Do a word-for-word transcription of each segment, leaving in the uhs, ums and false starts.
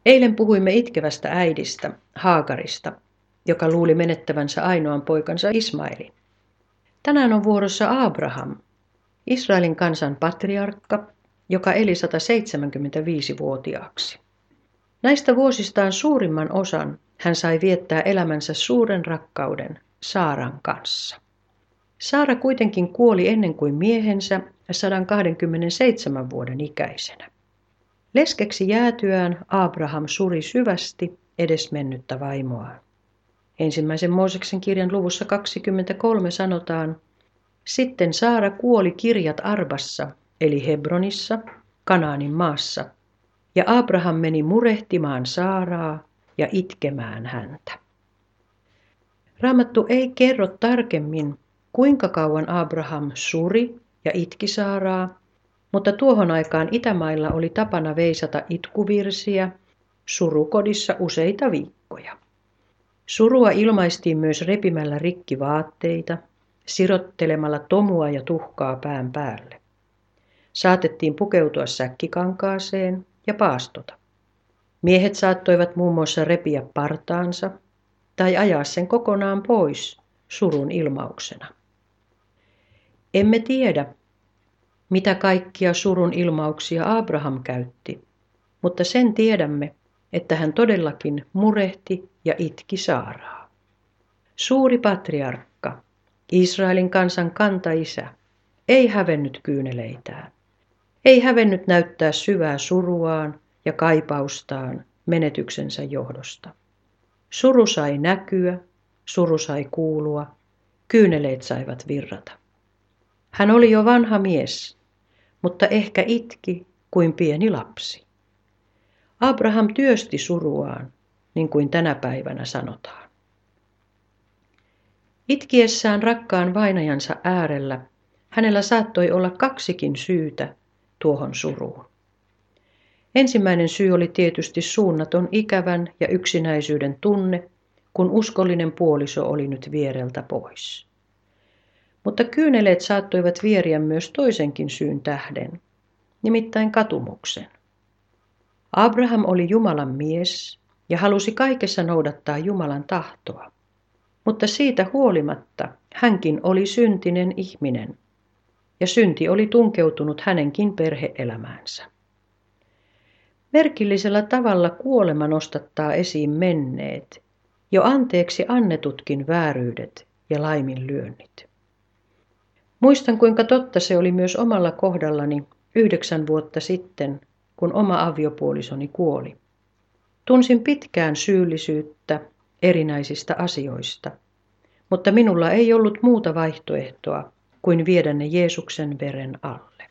Eilen puhuimme itkevästä äidistä, Haagarista, joka luuli menettävänsä ainoan poikansa Ismaelin. Tänään on vuorossa Abraham, Israelin kansan patriarkka, joka eli sata seitsemänkymmentäviisivuotiaaksi. Näistä vuosistaan suurimman osan hän sai viettää elämänsä suuren rakkauden Saaran kanssa. Saara kuitenkin kuoli ennen kuin miehensä sata kaksikymmentäseitsemän vuoden ikäisenä. Leskeksi jäätyään Abraham suri syvästi edesmennyttä vaimoaan. Ensimmäisen Mooseksen kirjan luvussa kaksikymmentäkolme sanotaan, sitten Saara kuoli Kirjat Arbassa, eli Hebronissa, Kanaanin maassa, ja Abraham meni murehtimaan Saaraa ja itkemään häntä. Raamattu ei kerro tarkemmin, kuinka kauan Abraham suri ja itki Saaraa, mutta tuohon aikaan Itämailla oli tapana veisata itkuvirsiä surukodissa useita viikkoja. Surua ilmaistiin myös repimällä rikki vaatteita, sirottelemalla tomua ja tuhkaa pään päälle. Saatettiin pukeutua säkkikankaaseen ja paastota. Miehet saattoivat muun muassa repiä partaansa tai ajaa sen kokonaan pois surun ilmauksena. Emme tiedä, mitä kaikkia surun ilmauksia Abraham käytti, mutta sen tiedämme, että hän todellakin murehti ja itki Saaraa. Suuri patriarkka, Israelin kansan kantaisä, ei hävennyt kyyneleitään. Ei hävennyt näyttää syvää suruaan ja kaipaustaan menetyksensä johdosta. Suru sai näkyä, suru sai kuulua, kyyneleet saivat virrata. Hän oli jo vanha mies, mutta ehkä itki kuin pieni lapsi. Abraham työsti suruaan, niin kuin tänä päivänä sanotaan. Itkiessään rakkaan vainajansa äärellä hänellä saattoi olla kaksikin syytä tuohon suruun. Ensimmäinen syy oli tietysti suunnaton ikävän ja yksinäisyyden tunne, kun uskollinen puoliso oli nyt viereltä pois. Mutta kyyneleet saattoivat vieriä myös toisenkin syyn tähden, nimittäin katumuksen. Abraham oli Jumalan mies ja halusi kaikessa noudattaa Jumalan tahtoa, mutta siitä huolimatta hänkin oli syntinen ihminen, ja synti oli tunkeutunut hänenkin perhe-elämäänsä. Merkillisellä tavalla kuolema nostattaa esiin menneet, jo anteeksi annetutkin vääryydet ja laiminlyönnit. Muistan, kuinka totta se oli myös omalla kohdallani yhdeksän vuotta sitten, kun oma aviopuolisoni kuoli. Tunsin pitkään syyllisyyttä erinäisistä asioista, mutta minulla ei ollut muuta vaihtoehtoa kuin viedä ne Jeesuksen veren alle.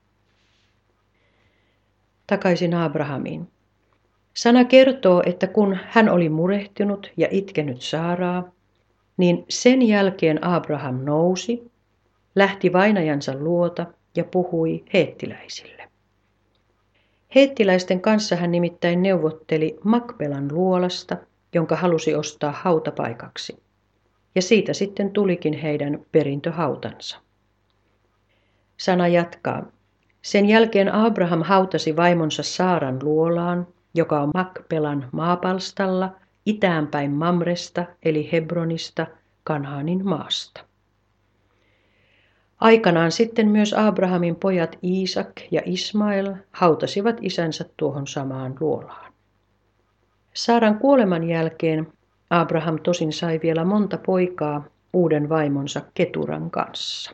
Takaisin Abrahamiin. Sana kertoo, että kun hän oli murehtinut ja itkenyt Saaraa, niin sen jälkeen Abraham nousi, lähti vainajansa luota ja puhui heettiläisille. Heettiläisten kanssa hän nimittäin neuvotteli Makpelan luolasta, jonka halusi ostaa hautapaikaksi, ja siitä sitten tulikin heidän perintöhautansa. Sana jatkaa. Sen jälkeen Abraham hautasi vaimonsa Saaran luolaan, joka on Makpelan maapalstalla, itäänpäin Mamresta eli Hebronista, Kanaanin maasta. Aikanaan sitten myös Abrahamin pojat Iisak ja Ismael hautasivat isänsä tuohon samaan luolaan. Saaran kuoleman jälkeen Abraham tosin sai vielä monta poikaa uuden vaimonsa Keturan kanssa.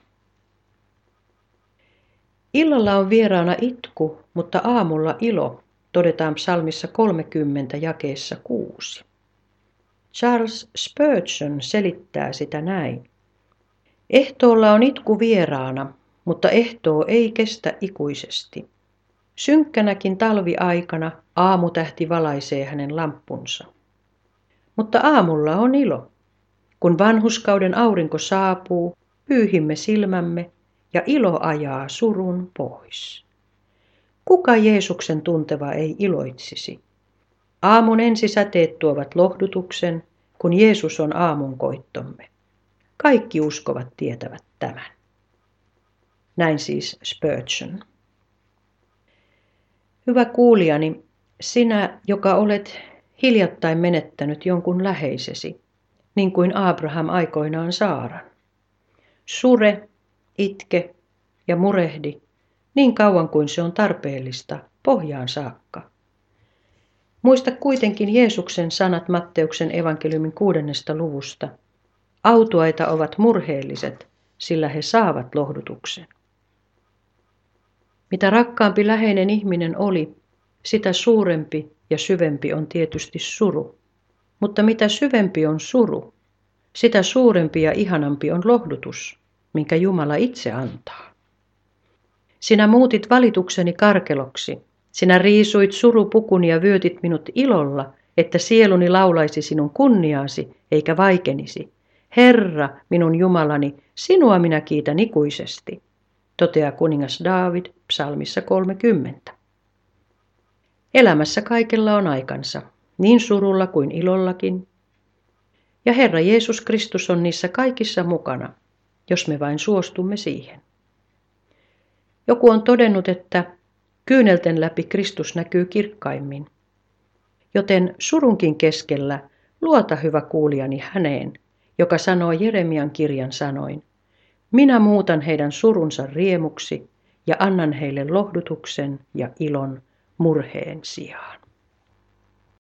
Illalla on vieraana itku, mutta aamulla ilo, todetaan psalmissa kolmekymmentä jakeessa kuusi. Charles Spurgeon selittää sitä näin. Ehtoolla on itku vieraana, mutta ehtoo ei kestä ikuisesti. Synkkänäkin talviaikana aamutähti valaisee hänen lamppunsa. Mutta aamulla on ilo. Kun vanhuskauden aurinko saapuu, pyyhimme silmämme ja ilo ajaa surun pois. Kuka Jeesuksen tunteva ei iloitsisi? Aamun ensisäteet tuovat lohdutuksen, kun Jeesus on aamunkoittomme. Kaikki uskovat tietävät tämän. Näin siis Spurgeon. Hyvä kuulijani, Sinä, joka olet hiljattain menettänyt jonkun läheisesi, niin kuin Abraham aikoinaan Saaran. Sure, itke ja murehdi niin kauan kuin se on tarpeellista pohjaan saakka. Muista kuitenkin Jeesuksen sanat Matteuksen evankeliumin kuudennesta luvusta. Autuaita ovat murheelliset, sillä he saavat lohdutuksen. Mitä rakkaampi läheinen ihminen oli, sitä suurempi ja syvempi on tietysti suru. Mutta mitä syvempi on suru, sitä suurempi ja ihanampi on lohdutus, minkä Jumala itse antaa. Sinä muutit valitukseni karkeloksi. Sinä riisuit surupukuni ja vyötit minut ilolla, että sieluni laulaisi sinun kunniaasi eikä vaikenisi. Herra, minun Jumalani, sinua minä kiitän ikuisesti, toteaa kuningas Daavid psalmissa kolmekymmentä. Elämässä kaikella on aikansa, niin surulla kuin ilollakin. Ja Herra Jeesus Kristus on niissä kaikissa mukana, jos me vain suostumme siihen. Joku on todennut, että kyynelten läpi Kristus näkyy kirkkaimmin. Joten surunkin keskellä luota hyvä kuulijani häneen, joka sanoo Jeremian kirjan sanoin, minä muutan heidän surunsa riemuksi ja annan heille lohdutuksen ja ilon murheen sijaan.